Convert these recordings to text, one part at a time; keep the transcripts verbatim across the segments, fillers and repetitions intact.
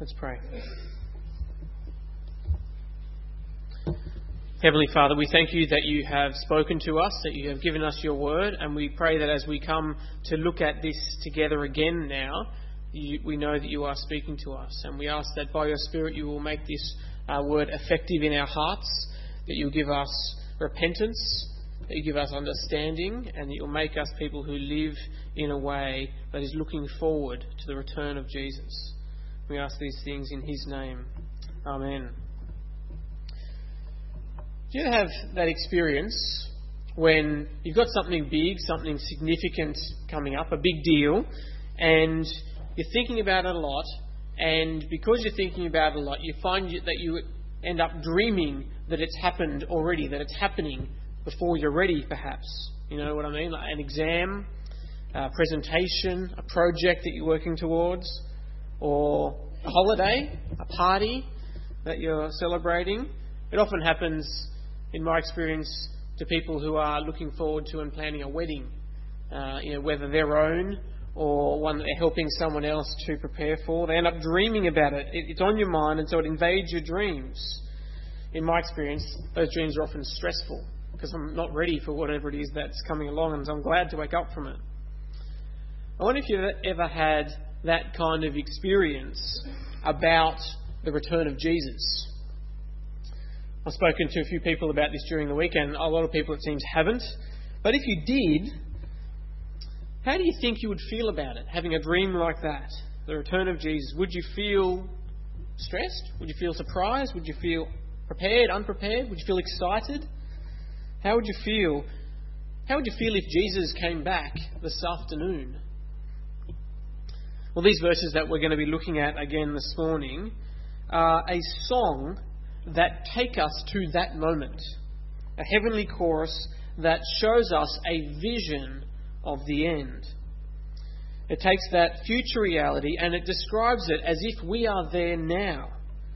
Let's pray. Heavenly Father, we thank you that you have spoken to us, that you have given us your word, and we pray that as we come to look at this together again now, you, we know that you are speaking to us. And we ask that by your Spirit you will make this uh, word effective in our hearts, that you'll give us repentance, that you give us understanding, and that you'll make us people who live in a way that is looking forward to the return of Jesus. We ask these things in his name. Amen. Do you have that experience when you've got something big, something significant coming up, a big deal, and you're thinking about it a lot, and because you're thinking about it a lot, you find that you end up dreaming that it's happened already, that it's happening before you're ready, perhaps. You know what I mean? Like an exam, a presentation, a project that you're working towards, or a holiday, a party that you're celebrating. It often happens, in my experience, to people who are looking forward to and planning a wedding, uh, you know, whether their own or one that they're helping someone else to prepare for. They end up dreaming about it. it. It's on your mind, and so it invades your dreams. In my experience, those dreams are often stressful because I'm not ready for whatever it is that's coming along, and so I'm glad to wake up from it. I wonder if you've ever had that kind of experience about the return of Jesus. I've spoken to a few people about this during the week, and a lot of people, it seems, haven't. But if you did, how do you think you would feel about it, having a dream like that, the return of Jesus? Would you feel stressed? Would you feel surprised? Would you feel prepared, unprepared? Would you feel excited? How would you feel? How would you feel if Jesus came back this afternoon? Well, these verses that we're going to be looking at again this morning are a song that take us to that moment. A heavenly chorus that shows us a vision of the end. It takes that future reality and it describes it as if we are there now.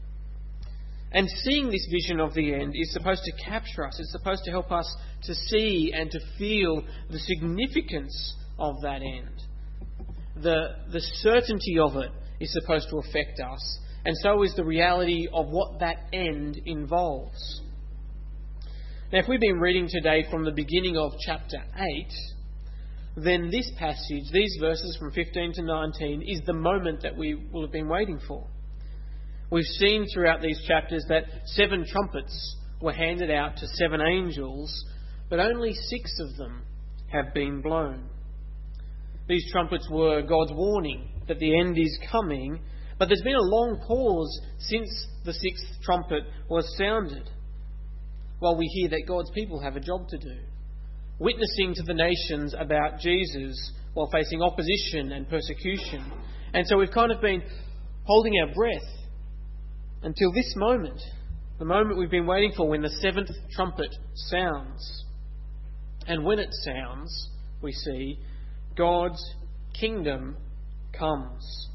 And seeing this vision of the end is supposed to capture us. It's supposed to help us to see and to feel the significance of that end. The, the certainty of it is supposed to affect us. And so is the reality of what that end involves. Now, if we've been reading today from the beginning of chapter eight, then this passage, these verses from fifteen to nineteen, is the moment that we will have been waiting for. We've seen throughout these chapters that seven trumpets were handed out to seven angels, but only six of them have been blown. These trumpets were God's warning that the end is coming, but there's been a long pause since the sixth trumpet was sounded, while we hear that God's people have a job to do, witnessing to the nations about Jesus while facing opposition and persecution. And so we've kind of been holding our breath until this moment, the moment we've been waiting for, when the seventh trumpet sounds. And when it sounds, we see God's kingdom comes.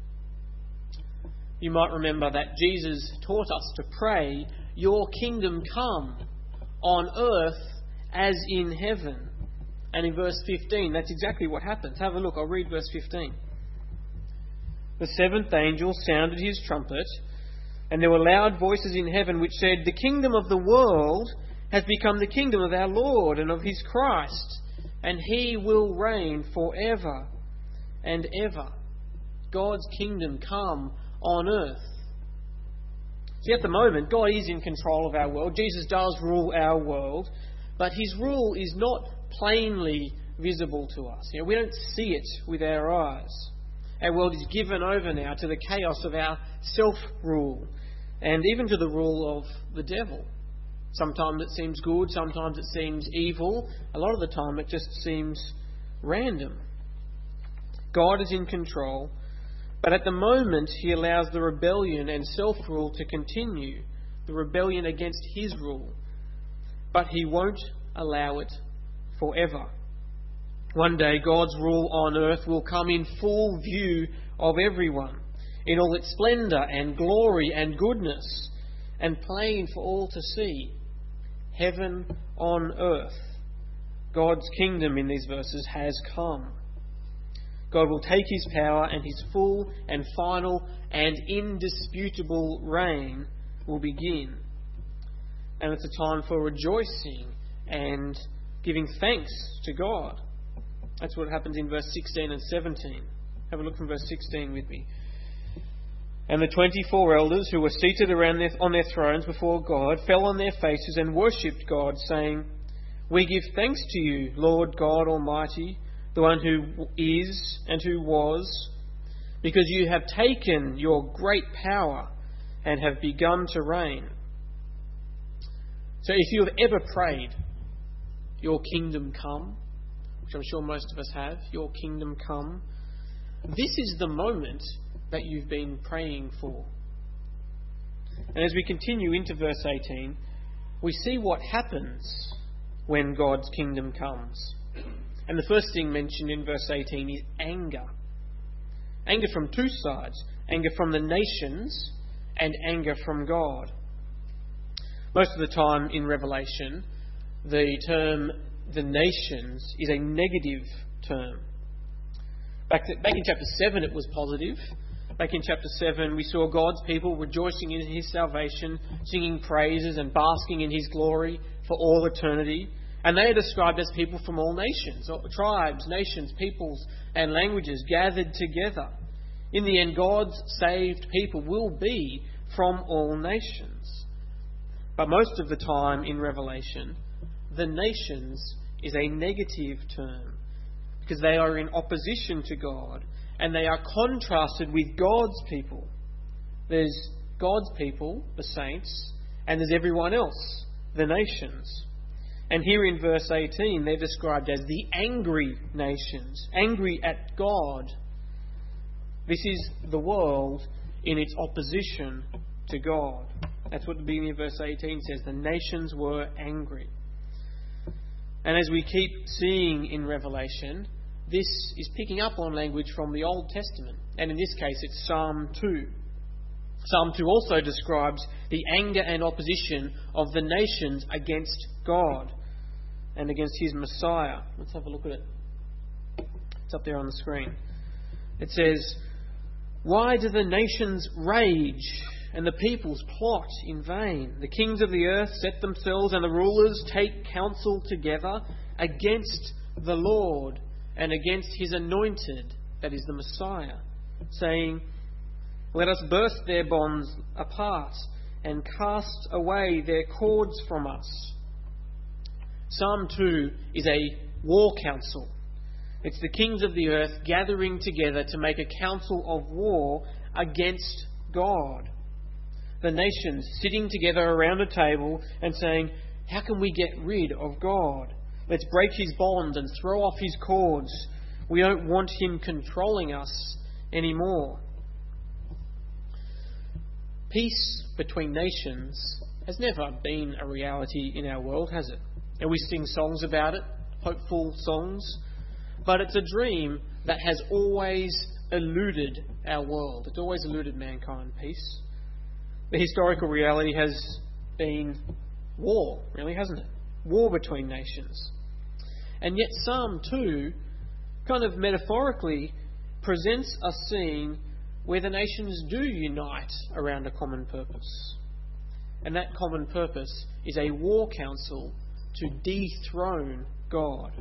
You might remember that Jesus taught us to pray, "Your kingdom come on earth as in heaven." And in verse fifteen, that's exactly what happens. Have a look, I'll read verse fifteen. The seventh angel sounded his trumpet, and there were loud voices in heaven which said, "The kingdom of the world has become the kingdom of our Lord and of his Christ, and he will reign forever and ever." God's kingdom come on earth. See, at the moment, God is in control of our world. Jesus does rule our world, but his rule is not plainly visible to us. You know, we don't see it with our eyes. Our world is given over now to the chaos of our self-rule and even to the rule of the devil. Sometimes it seems good, sometimes it seems evil. A lot of the time it just seems random. God is in control, but at the moment he allows the rebellion and self-rule to continue, the rebellion against his rule. But he won't allow it forever. One day God's rule on earth will come in full view of everyone, in all its splendour and glory and goodness, and plain for all to see. Heaven on earth. God's kingdom in these verses has come. God will take his power, and his full and final and indisputable reign will begin. And it's a time for rejoicing and giving thanks to God. That's what happens in verse sixteen and seventeen. Have a look from verse sixteen with me. And the twenty-four elders who were seated around their, on their thrones before God fell on their faces and worshipped God, saying, "We give thanks to you, Lord God Almighty, the one who is and who was, because you have taken your great power and have begun to reign." So if you have ever prayed, "Your kingdom come," which I'm sure most of us have, "Your kingdom come," this is the moment that you've been praying for. And as we continue into verse eighteen, we see what happens when God's kingdom comes. And the first thing mentioned in verse eighteen is anger. Anger from two sides. Anger from the nations and anger from God. Most of the time in Revelation, the term the nations is a negative term. Back, to, back in chapter seven it was positive. Back in chapter seven we saw God's people rejoicing in his salvation, singing praises and basking in his glory for all eternity. And they are described as people from all nations, tribes, nations, peoples and languages gathered together. In the end, God's saved people will be from all nations. But most of the time in Revelation, the nations is a negative term because they are in opposition to God and they are contrasted with God's people. There's God's people, the saints, and there's everyone else, the nations. And here in verse eighteen, they're described as the angry nations, angry at God. This is the world in its opposition to God. That's what the beginning of verse eighteen says. The nations were angry. And as we keep seeing in Revelation, this is picking up on language from the Old Testament. And in this case, it's Psalm two. Psalm two also describes the anger and opposition of the nations against God and against his Messiah. Let's have a look at it. It's up there on the screen. It says, "Why do the nations rage and the peoples plot in vain? The kings of the earth set themselves and the rulers take counsel together against the Lord and against his anointed," that is the Messiah, saying, "Let us burst their bonds apart and cast away their cords from us." Psalm two is a war council. It's the kings of the earth gathering together to make a council of war against God. The nations sitting together around a table and saying, "How can we get rid of God? Let's break his bonds and throw off his cords. We don't want him controlling us anymore." Peace between nations has never been a reality in our world, has it? And we sing songs about it, hopeful songs. But it's a dream that has always eluded our world. It's always eluded mankind, peace. The historical reality has been war, really, hasn't it? War between nations. And yet Psalm two kind of metaphorically presents a scene where the nations do unite around a common purpose. And that common purpose is a war council to dethrone God.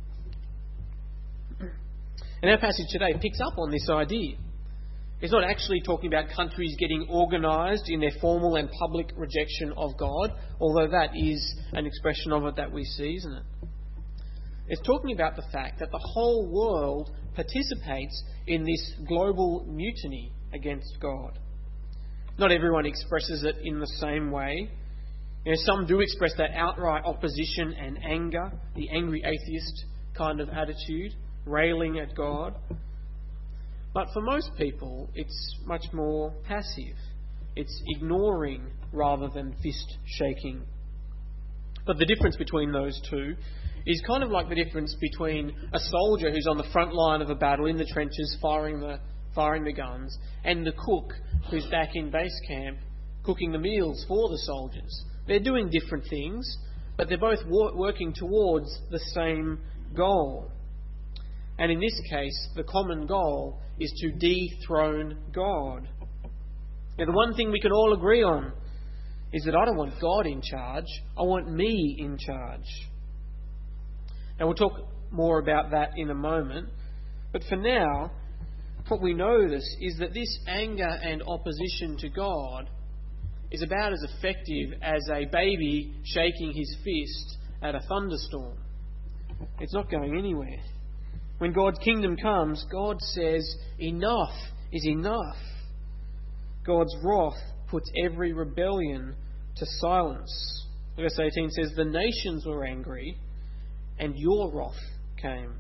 And our passage today picks up on this idea. It's not actually talking about countries getting organised in their formal and public rejection of God, although that is an expression of it that we see, isn't it? It's talking about the fact that the whole world participates in this global mutiny against God. Not everyone expresses it in the same way. You know, some do express that outright opposition and anger, the angry atheist kind of attitude, railing at God. But for most people, it's much more passive. It's ignoring rather than fist shaking. But the difference between those two is kind of like the difference between a soldier who's on the front line of a battle in the trenches firing the firing the guns and the cook who's back in base camp cooking the meals for the soldiers. They're doing different things, but they're both working towards the same goal. And in this case, the common goal is to dethrone God. Now, the one thing we can all agree on is that I don't want God in charge. I want me in charge. And we'll talk more about that in a moment. But for now, what we notice is that this anger and opposition to God is about as effective as a baby shaking his fist at a thunderstorm. It's not going anywhere. When God's kingdom comes, God says, enough is enough. God's wrath puts every rebellion to silence. Verse eighteen says, the nations were angry and your wrath came.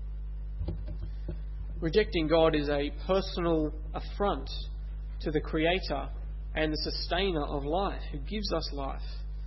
Rejecting God is a personal affront to the Creator and the Sustainer of life, who gives us life.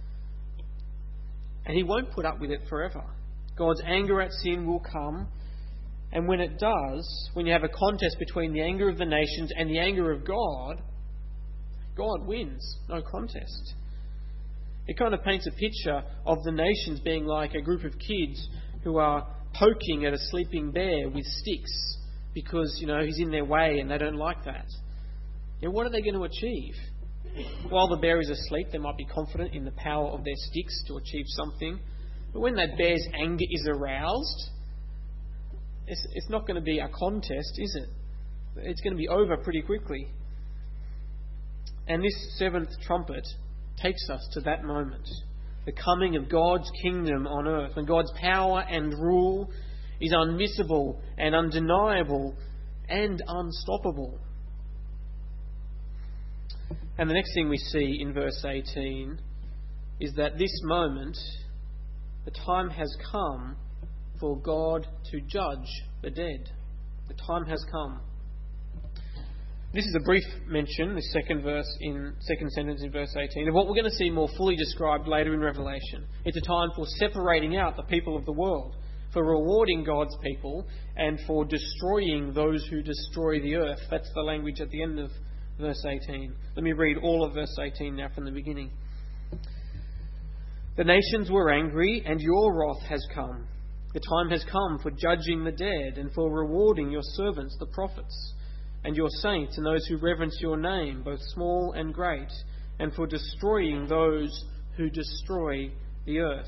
And He won't put up with it forever. God's anger at sin will come, and when it does, when you have a contest between the anger of the nations and the anger of God, God wins, no contest. It kind of paints a picture of the nations being like a group of kids who are poking at a sleeping bear with sticks because, you know, he's in their way and they don't like that. Yeah, what are they going to achieve? While the bear is asleep, they might be confident in the power of their sticks to achieve something. But when that bear's anger is aroused, it's, it's not going to be a contest, is it? It's going to be over pretty quickly. And this seventh trumpet takes us to that moment, the coming of God's kingdom on earth, when God's power and rule is unmissable and undeniable and unstoppable. And the next thing we see in verse eighteen is that this moment, the time has come for God to judge the dead. The time has come. This is a brief mention, the second verse in second sentence in verse eighteen, of what we're going to see more fully described later in Revelation. It's a time for separating out the people of the world, for rewarding God's people, and for destroying those who destroy the earth. That's the language at the end of verse eighteen. Let me read all of verse eighteen now from the beginning. The nations were angry, and your wrath has come. The time has come for judging the dead, and for rewarding your servants, the prophets, and your saints, and those who reverence your name, both small and great, and for destroying those who destroy the earth.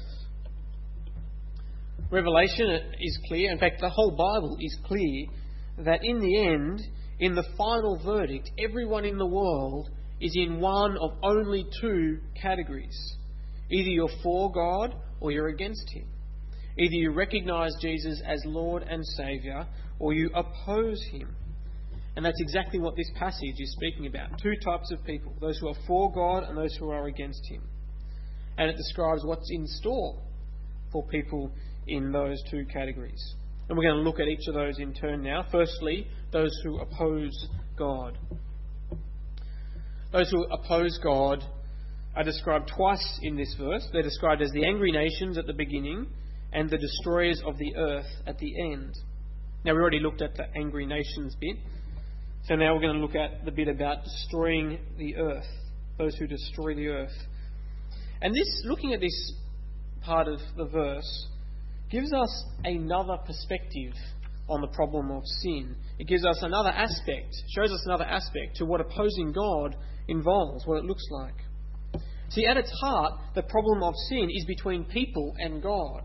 Revelation is clear, in fact the whole Bible is clear, that in the end, in the final verdict, everyone in the world is in one of only two categories. Either you're for God or you're against Him. Either you recognise Jesus as Lord and Saviour or you oppose Him. And that's exactly what this passage is speaking about. Two types of people, those who are for God and those who are against Him. And it describes what's in store for people in those two categories. And we're going to look at each of those in turn now. Firstly, those who oppose God. Those who oppose God are described twice in this verse. They're described as the angry nations at the beginning and the destroyers of the earth at the end. Now, we already looked at the angry nations bit. So now we're going to look at the bit about destroying the earth, those who destroy the earth. And this, looking at this part of the verse, gives us another perspective on the problem of sin. It gives us another aspect, shows us another aspect to what opposing God involves, what it looks like. See, at its heart, the problem of sin is between people and God.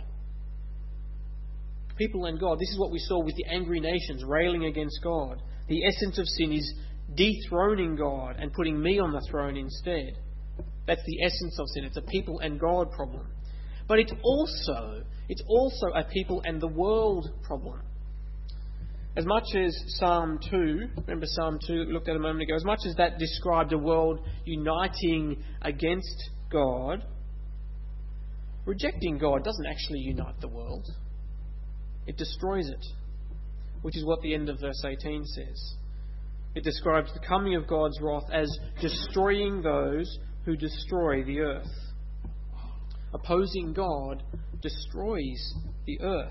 People and God. This is what we saw with the angry nations railing against God. The essence of sin is dethroning God and putting me on the throne instead. That's the essence of sin. It's a people and God problem. But it's also, it's also a people and the world problem. As much as Psalm two, remember Psalm two that we looked at a moment ago, as much as that described a world uniting against God, rejecting God doesn't actually unite the world. It destroys it, which is what the end of verse eighteen says. It describes the coming of God's wrath as destroying those who destroy the earth. Opposing God destroys the earth.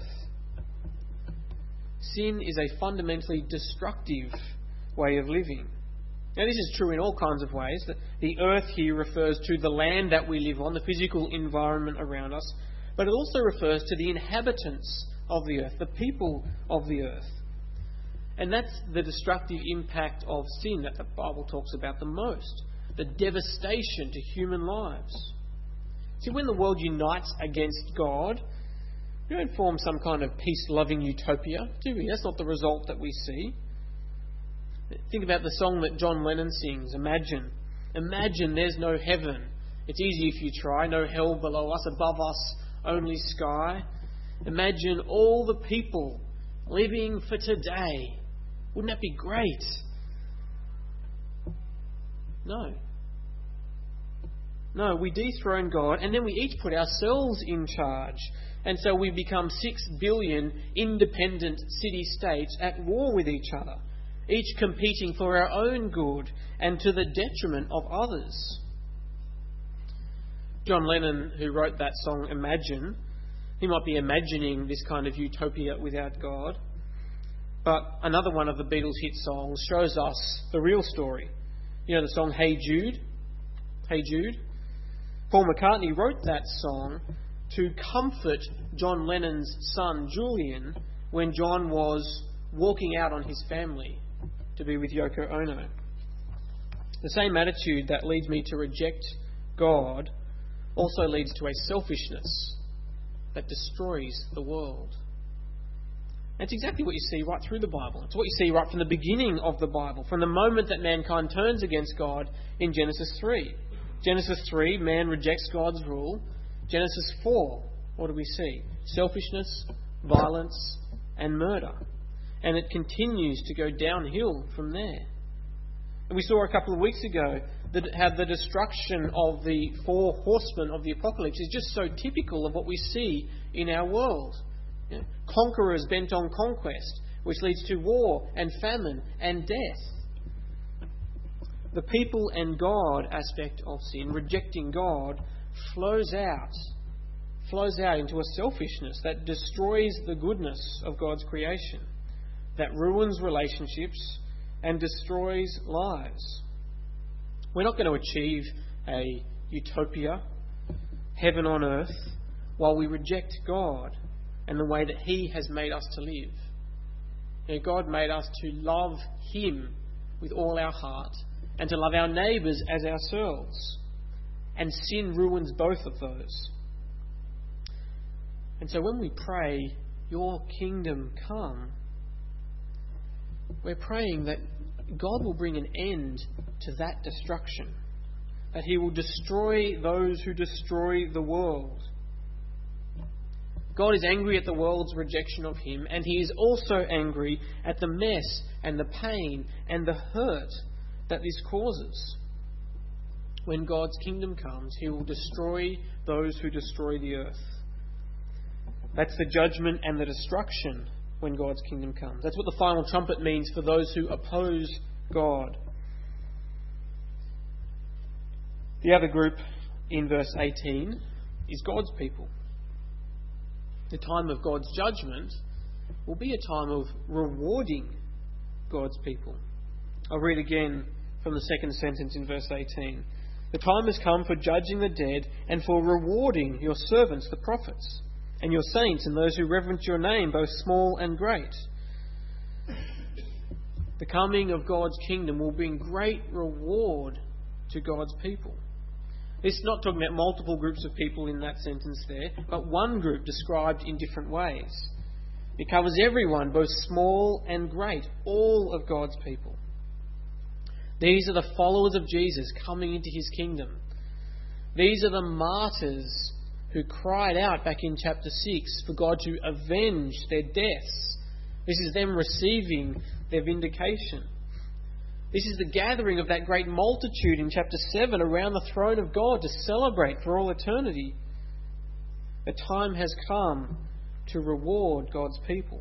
Sin is a fundamentally destructive way of living. Now, this is true in all kinds of ways. The earth here refers to the land that we live on, the physical environment around us, but it also refers to the inhabitants of the earth, the people of the earth. And that's the destructive impact of sin that the Bible talks about the most. The devastation to human lives. See, when the world unites against God, we don't form some kind of peace-loving utopia, do we? That's not the result that we see. Think about the song that John Lennon sings, Imagine. Imagine there's no heaven. It's easy if you try. No hell below us, above us, only sky. Imagine all the people living for today. Wouldn't that be great? No. No, we dethrone God and then we each put ourselves in charge. And so we become six billion independent city-states at war with each other, each competing for our own good and to the detriment of others. John Lennon, who wrote that song Imagine, he might be imagining this kind of utopia without God. But another one of the Beatles' hit songs shows us the real story. You know the song Hey Jude? Hey Jude? Paul McCartney wrote that song to comfort John Lennon's son Julian when John was walking out on his family to be with Yoko Ono. The same attitude that leads me to reject God also leads to a selfishness that destroys the world. And it's exactly what you see right through the Bible. It's what you see right from the beginning of the Bible, from the moment that mankind turns against God in Genesis three. Genesis three, man rejects God's rule. Genesis four, what do we see? Selfishness, violence, and murder. And it continues to go downhill from there. And we saw a couple of weeks ago that how the destruction of the four horsemen of the apocalypse is just so typical of what we see in our world. You know, conquerors bent on conquest, which leads to war and famine and death. The people and God aspect of sin, rejecting God, flows out, flows out into a selfishness that destroys the goodness of God's creation, that ruins relationships and destroys lives. We're not going to achieve a utopia, heaven on earth, while we reject God and the way that He has made us to live. You know, God made us to love Him with all our heart and to love our neighbours as ourselves. And sin ruins both of those. And so when we pray, Your kingdom come, we're praying that God will bring an end to that destruction, that He will destroy those who destroy the world. God is angry at the world's rejection of Him, and He is also angry at the mess and the pain and the hurt that this causes. When God's kingdom comes, He will destroy those who destroy the earth. That's the judgment and the destruction when God's kingdom comes. That's what the final trumpet means for those who oppose God. The other group in verse eighteen is God's people. The time of God's judgment will be a time of rewarding God's people. I'll read again from the second sentence in verse eighteen. The time has come for judging the dead and for rewarding Your servants, the prophets, and Your saints and those who reverence Your name, both small and great. The coming of God's kingdom will bring great reward to God's people. It's not talking about multiple groups of people in that sentence there, but one group described in different ways. It covers everyone, both small and great, all of God's people. These are the followers of Jesus coming into His kingdom. These are the martyrs who cried out back in chapter six for God to avenge their deaths. This is them receiving their vindication. This is the gathering of that great multitude in chapter seven around the throne of God to celebrate for all eternity. The time has come to reward God's people.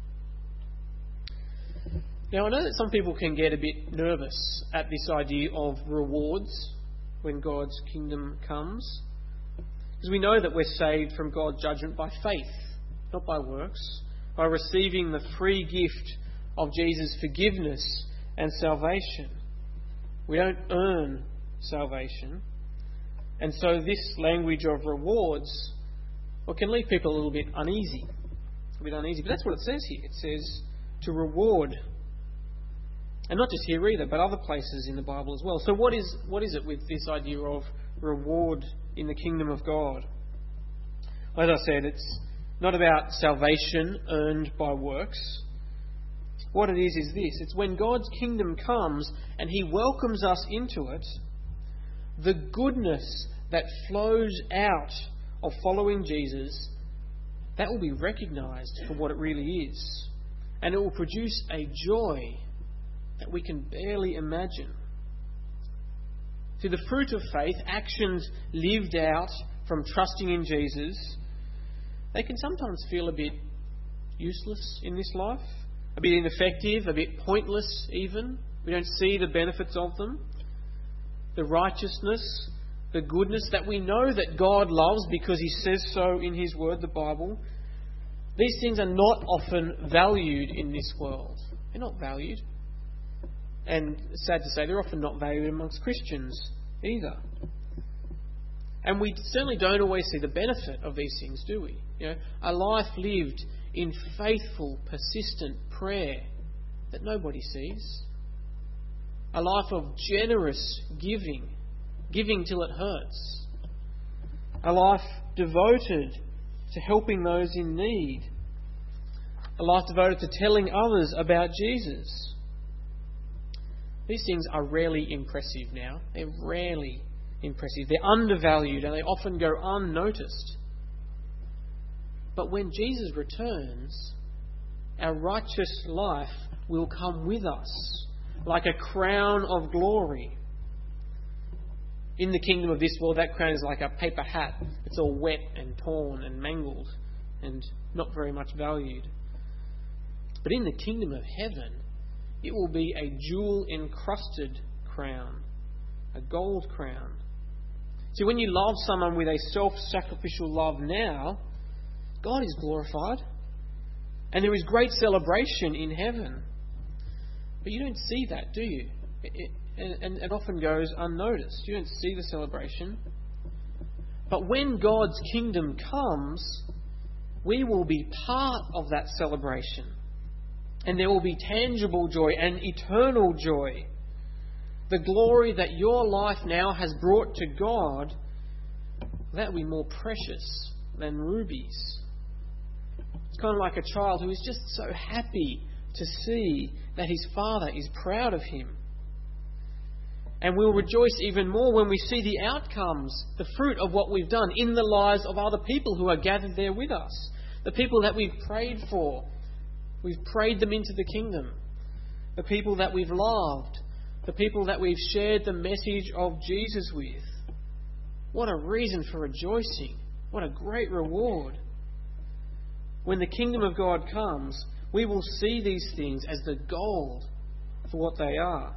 Now, I know that some people can get a bit nervous at this idea of rewards when God's kingdom comes. Because we know that we're saved from God's judgment by faith, not by works, by receiving the free gift of Jesus' forgiveness and salvation. We don't earn salvation. And so this language of rewards, well, can leave people a little bit uneasy. a bit uneasy. But that's what it says here. It says to reward. And not just here either, but other places in the Bible as well. So what is what is it with this idea of reward in the kingdom of God? As I said, it's not about salvation earned by works. What it is is this. It's when God's kingdom comes and He welcomes us into it, the goodness that flows out of following Jesus, that will be recognised for what it really is. And it will produce a joy that we can barely imagine. See, the fruit of faith, actions lived out from trusting in Jesus, they can sometimes feel a bit useless in this life, a bit ineffective, a bit pointless even. We don't see the benefits of them. The righteousness, the goodness that we know that God loves because He says so in His Word, the Bible. These things are not often valued in this world. They're not valued. And sad to say, they're often not valued amongst Christians either. And we certainly don't always see the benefit of these things, do we? You know, a life lived in faithful, persistent prayer that nobody sees. A life of generous giving, giving till it hurts. A life devoted to helping those in need. A life devoted to telling others about Jesus. These things are rarely impressive now. They're rarely impressive. They're undervalued and they often go unnoticed. But when Jesus returns, our righteous life will come with us like a crown of glory. In the kingdom of this world, that crown is like a paper hat. It's all wet and torn and mangled and not very much valued. But in the kingdom of heaven, it will be a jewel-encrusted crown, a gold crown. See, when you love someone with a self-sacrificial love now, God is glorified. And there is great celebration in heaven. But you don't see that, do you? It, it, and it often goes unnoticed. You don't see the celebration. But when God's kingdom comes, we will be part of that celebration. And there will be tangible joy and eternal joy. The glory that your life now has brought to God, that will be more precious than rubies. It's kind of like a child who is just so happy to see that his father is proud of him. And we'll rejoice even more when we see the outcomes, the fruit of what we've done in the lives of other people who are gathered there with us. The people that we've prayed for. We've prayed them into the kingdom. The people that we've loved. The people that we've shared the message of Jesus with. What a reason for rejoicing. What a great reward. When the kingdom of God comes, we will see these things as the gold for what they are.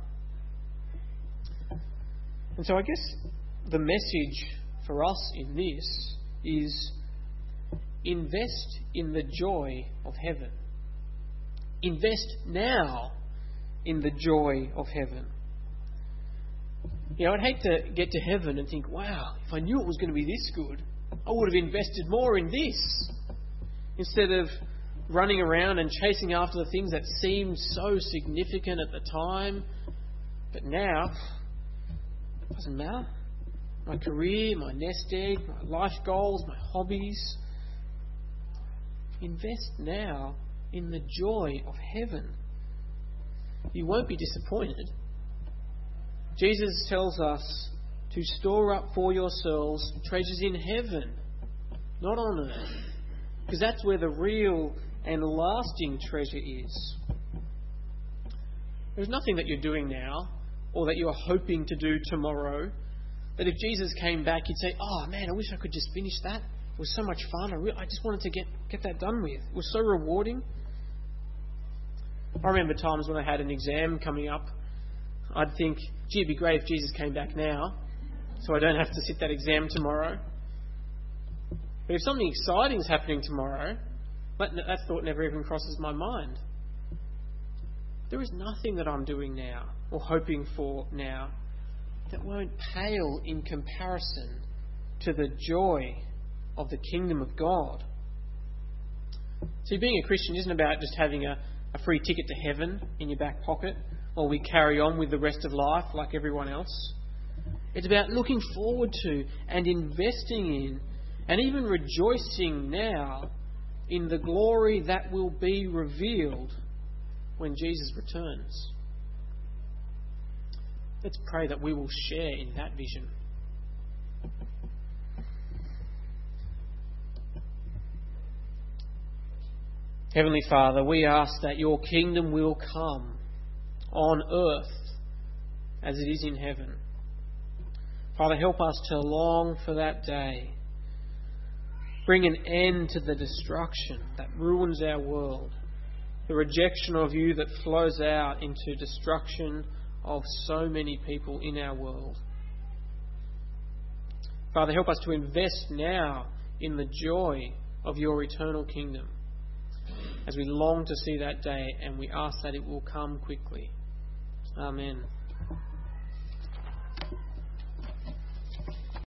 And so I guess the message for us in this is invest in the joy of heaven. Invest now in the joy of heaven. You know, I'd hate to get to heaven and think, wow, if I knew it was going to be this good, I would have invested more in this. Instead of running around and chasing after the things that seemed so significant at the time. But now, it doesn't matter. My career, my nest egg, my life goals, my hobbies. Invest now in the joy of heaven. You won't be disappointed. Jesus tells us to store up for yourselves treasures in heaven, not on earth. Because that's where the real and lasting treasure is. There's nothing that you're doing now or that you're hoping to do tomorrow that if Jesus came back, you'd say, oh man, I wish I could just finish that. It was so much fun. I, re- I just wanted to get, get that done with. It was so rewarding. I remember times when I had an exam coming up, I'd think, gee, it'd be great if Jesus came back now so I don't have to sit that exam tomorrow. But if something exciting is happening tomorrow, that, that thought never even crosses my mind. There is nothing that I'm doing now or hoping for now that won't pale in comparison to the joy of the kingdom of God. See, being a Christian isn't about just having a, a free ticket to heaven in your back pocket while we carry on with the rest of life like everyone else. It's about looking forward to and investing in and even rejoicing now in the glory that will be revealed when Jesus returns. Let's pray that we will share in that vision. Heavenly Father, we ask that your kingdom will come on earth as it is in heaven. Father, help us to long for that day. Bring an end to the destruction that ruins our world, the rejection of you that flows out into destruction of so many people in our world. Father, help us to invest now in the joy of your eternal kingdom as we long to see that day, and we ask that it will come quickly. Amen.